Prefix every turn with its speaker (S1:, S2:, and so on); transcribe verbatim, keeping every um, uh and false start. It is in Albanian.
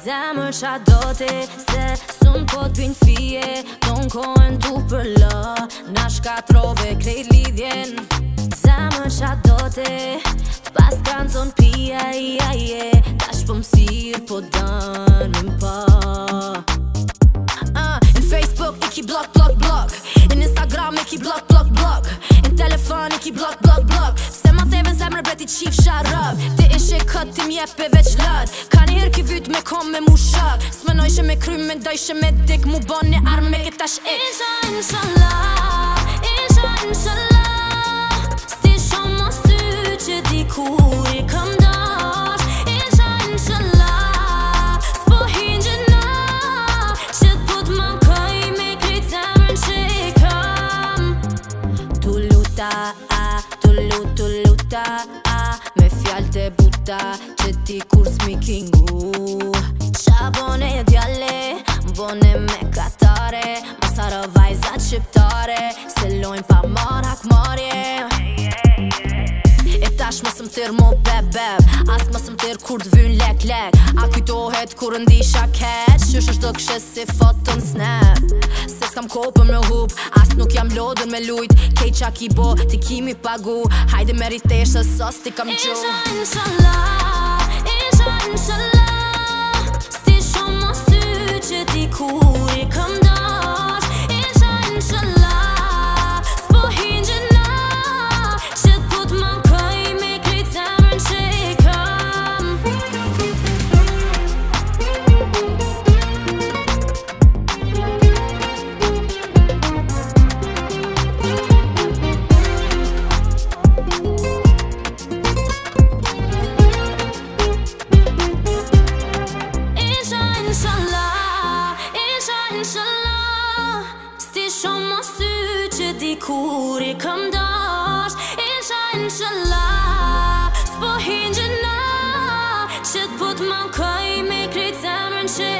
S1: zemër qa do ti, se sun po t'vin fije, ton kohën tu për lë, na shkatrove krejt lidhjen. Zemër qa do ti, t'pas kanë zon pia i aje, tash po m'sir po dënëm pa. uh, In Facebook i ki blok, blok, blok, in Instagram i ki blok, blok, blok, in telefon i ki blok, blok, blok. Se ma theve zemër beti qif sharëv, ti ishe kët ti mjepe veç lët. Ka njëherë ki vyt me kom me mu shak, s'menojshe me kry me dojshe me dik, mu bon një arme me këtash ik. Insha, inshallah, insha, inshallah, sti shumë mos ty që di kur i këm dash. Insha, inshallah, s'po hin gjëna, që t'put m'ankoj me krejt zemrën që i kam. Tu luta, a, tu lut, tu luta, a, me fjall të buta, që ti kur s'mi kingu. Qa bone djale, bone me katare, masara vajzat shqiptare, se lojnë pa mar hakmarje. E tash mësëm tër mo beb beb, as mësëm tër kur t'vyn lek lek, a kujtohet kur ndisha keq, qysh është do këshe si foton snap. Se s'kam ko për me hup, as nuk jam lodër me lujt, kej qa ki bo, ti kimi pagu, hajde meriteshe sos ti kam gju. Insha, inshallah, insha, inshallah, sti shumë mos ty që ti kur i këm dash. Insha, inshallah, s'po hin gjëna, që t'put m'ankoj me krejt zemrën që i kam. Inshallah, sti shumë mos ty që di kur i këm dash. Insha, inshallah, s'po hin gjëna, që t'put m'ankoj me krejt zemrën që